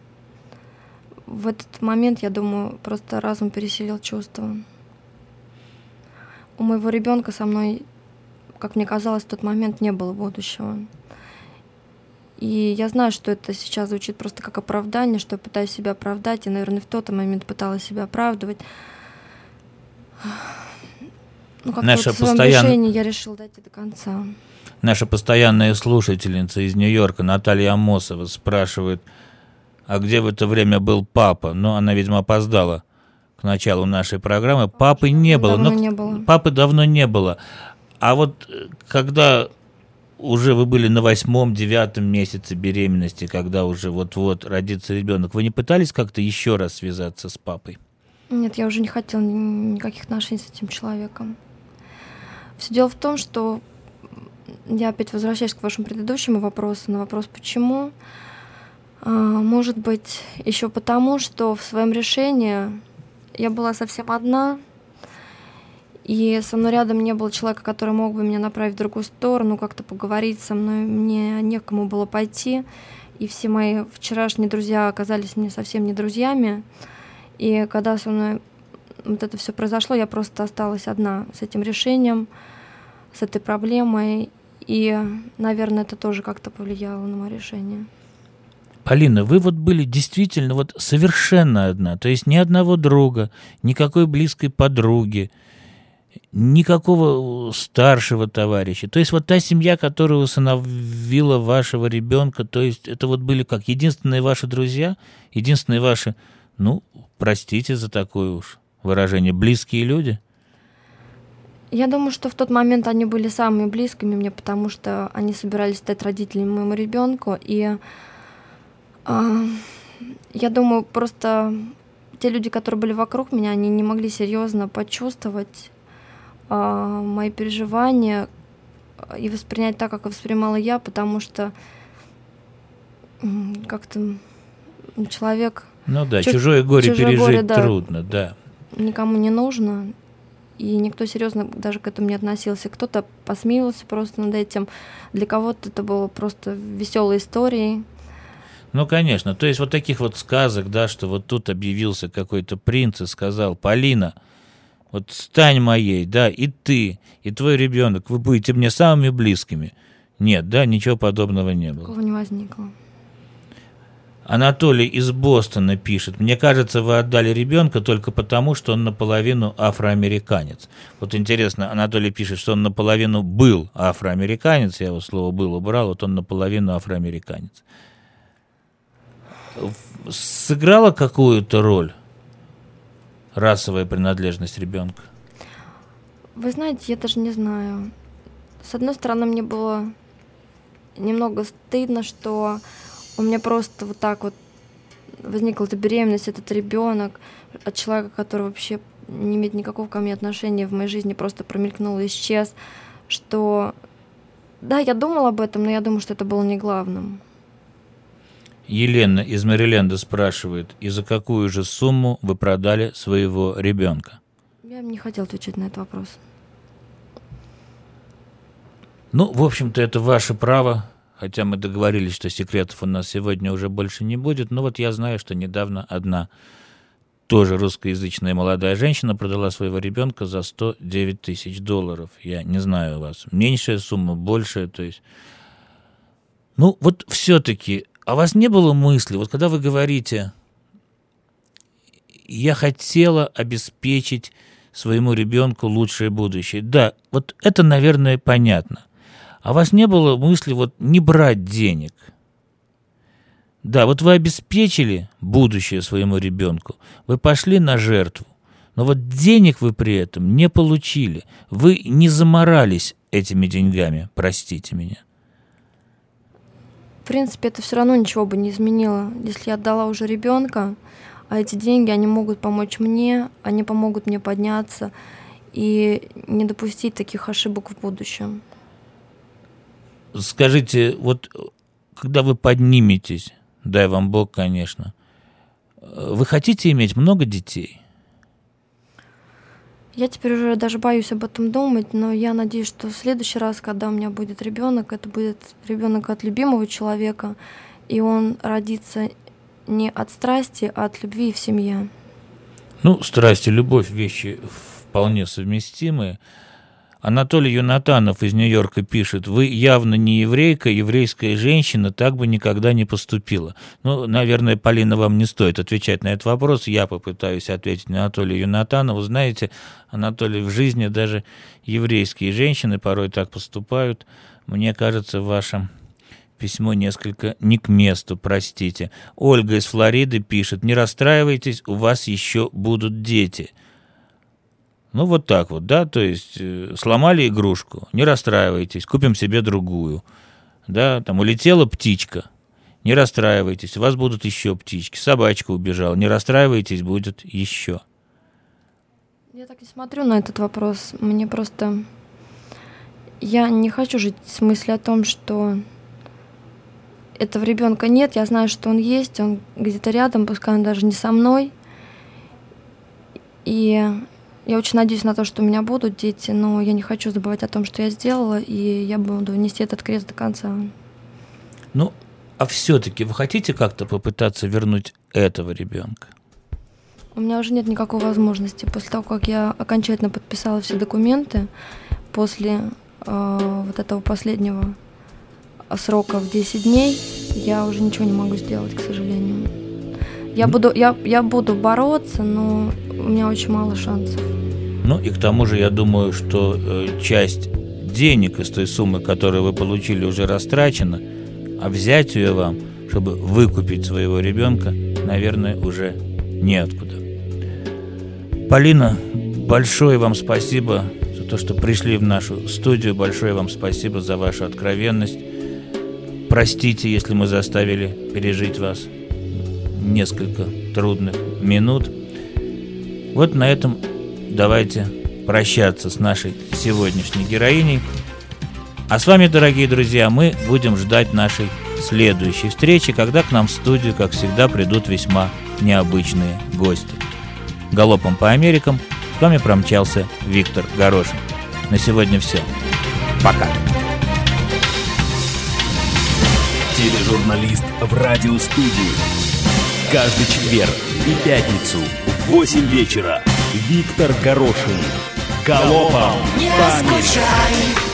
В этот момент, я думаю, просто разум переселил чувства. У моего ребенка со мной, как мне казалось, в тот момент не было будущего. И я знаю, что это сейчас звучит просто как оправдание, что я пытаюсь себя оправдать, и, наверное, в тот момент пыталась себя оправдывать. Ну, как-то Наша вот в своем постоян... решении я решила дойти до конца. Наша постоянная слушательница из Нью-Йорка Наталья Амосова спрашивает, а где в это время был папа? Ну, она, видимо, опоздала к началу нашей программы. Папы не было. Давно но... не было. Папы давно не было. А вот когда уже вы были на восьмом, девятом месяце беременности, когда уже вот-вот родится ребенок, вы не пытались как-то еще раз связаться с папой? Нет, я уже не хотела ни- никаких отношений с этим человеком. Все дело в том, что я опять возвращаюсь к вашему предыдущему вопросу, на вопрос «почему?». А, может быть, еще потому, что в своем решении я была совсем одна, и со мной рядом не было человека, который мог бы меня направить в другую сторону, как-то поговорить со мной. Мне некому было пойти, и все мои вчерашние друзья оказались мне совсем не друзьями. И когда со мной вот это все произошло, я просто осталась одна с этим решением, с этой проблемой. И, наверное, это тоже как-то повлияло на мое решение. Полина, вы вот были действительно вот совершенно одна, то есть ни одного друга, никакой близкой подруги, никакого старшего товарища. То есть вот та семья, которая усыновила вашего ребенка, то есть это вот были как единственные ваши друзья, единственные ваши, ну, простите за такое уж выражение, близкие люди? Я думаю, что в тот момент они были самыми близкими мне, потому что они собирались стать родителями моему ребенку. И э, я думаю, просто те люди, которые были вокруг меня, они не могли серьезно почувствовать э, мои переживания и воспринять так, как воспринимала я, потому что э, как-то человек... Ну да, чув... чужое горе чужое пережить горе, да, трудно, да. Никому не нужно. И никто серьезно даже к этому не относился. Кто-то посмеялся просто над этим. Для кого-то это было просто веселой историей. Ну, конечно. То есть вот таких вот сказок, да, что вот тут объявился какой-то принц и сказал: Полина, вот стань моей, да, и ты, и твой ребенок, вы будете мне самыми близкими. Нет, да, ничего подобного не было. Такого не возникло. Анатолий из Бостона пишет: мне кажется, вы отдали ребенка только потому, что он наполовину афроамериканец. Вот интересно, Анатолий пишет, что он наполовину был афроамериканец, я его слово «был» убрал, вот он наполовину афроамериканец. Сыграла какую-то роль расовая принадлежность ребенка? Вы знаете, я даже не знаю. С одной стороны, мне было немного стыдно, что у меня просто вот так вот возникла эта беременность, этот ребенок от человека, который вообще не имеет никакого ко мне отношения в моей жизни, просто промелькнул и исчез. Что да, я думала об этом, но я думаю, что это было не главным. Елена из Мэриленда спрашивает: и за какую же сумму вы продали своего ребенка? Я не хотела отвечать на этот вопрос. Ну, в общем-то, это ваше право. Хотя мы договорились, что секретов у нас сегодня уже больше не будет. Но вот я знаю, что недавно одна тоже русскоязычная молодая женщина продала своего ребенка за сто девять тысяч долларов. Я не знаю у вас, меньшая сумма, большая, то есть... Ну, вот все-таки, а у вас не было мысли, вот когда вы говорите, я хотела обеспечить своему ребенку лучшее будущее. Да, вот это, наверное, понятно. А у вас не было мысли вот не брать денег? Да, вот вы обеспечили будущее своему ребенку, вы пошли на жертву, но вот денег вы при этом не получили, вы не заморались этими деньгами, простите меня. В принципе, это все равно ничего бы не изменило, если я отдала уже ребенка, а эти деньги, они могут помочь мне, они помогут мне подняться и не допустить таких ошибок в будущем. Скажите, вот когда вы подниметесь, дай вам Бог, конечно, вы хотите иметь много детей? Я теперь уже даже боюсь об этом думать, но я надеюсь, что в следующий раз, когда у меня будет ребенок, это будет ребенок от любимого человека, и он родится не от страсти, а от любви в семье. Ну, страсть и любовь — вещи вполне совместимые. Анатолий Юнатанов из Нью-Йорка пишет: «Вы явно не еврейка, еврейская женщина так бы никогда не поступила». Ну, наверное, Полина, вам не стоит отвечать на этот вопрос. Я попытаюсь ответить на Анатолия Юнатанова. Знаете, Анатолий, в жизни даже еврейские женщины порой так поступают. Мне кажется, ваше письмо несколько не к месту, простите. Ольга из Флориды пишет: «Не расстраивайтесь, у вас еще будут дети». Ну, вот так вот, да, то есть э, сломали игрушку, не расстраивайтесь, купим себе другую, да, там улетела птичка, не расстраивайтесь, у вас будут еще птички, собачка убежала, не расстраивайтесь, будет еще. Я так не смотрю на этот вопрос, мне просто, я не хочу жить с мыслью о том, что этого ребенка нет, я знаю, что он есть, он где-то рядом, пускай он даже не со мной, и... Я очень надеюсь на то, что у меня будут дети, но я не хочу забывать о том, что я сделала, и я буду нести этот крест до конца. Ну, а все-таки вы хотите как-то попытаться вернуть этого ребенка? У меня уже нет никакой возможности. После того, как я окончательно подписала все документы, после э, вот этого последнего срока в десять дней, я уже ничего не могу сделать, к сожалению. Я буду, я, я буду бороться, но у меня очень мало шансов. Ну и к тому же я думаю, что э, часть денег из той суммы, которую вы получили, уже растрачена, а взять ее вам, чтобы выкупить своего ребенка, наверное, уже неоткуда. Полина, большое вам спасибо за то, что пришли в нашу студию, большое вам спасибо за вашу откровенность. Простите, если мы заставили пережить вас несколько трудных минут. Вот на этом давайте прощаться с нашей сегодняшней героиней. А с вами, дорогие друзья, мы будем ждать нашей следующей встречи, когда к нам в студию, как всегда, придут весьма необычные гости. Галопом по Америкам с вами промчался Виктор Горошин. На сегодня все. Пока. Тележурналист в радиостудии. Каждый четверг и пятницу в восемь вечера Виктор Горошин. Галопом по Америкам.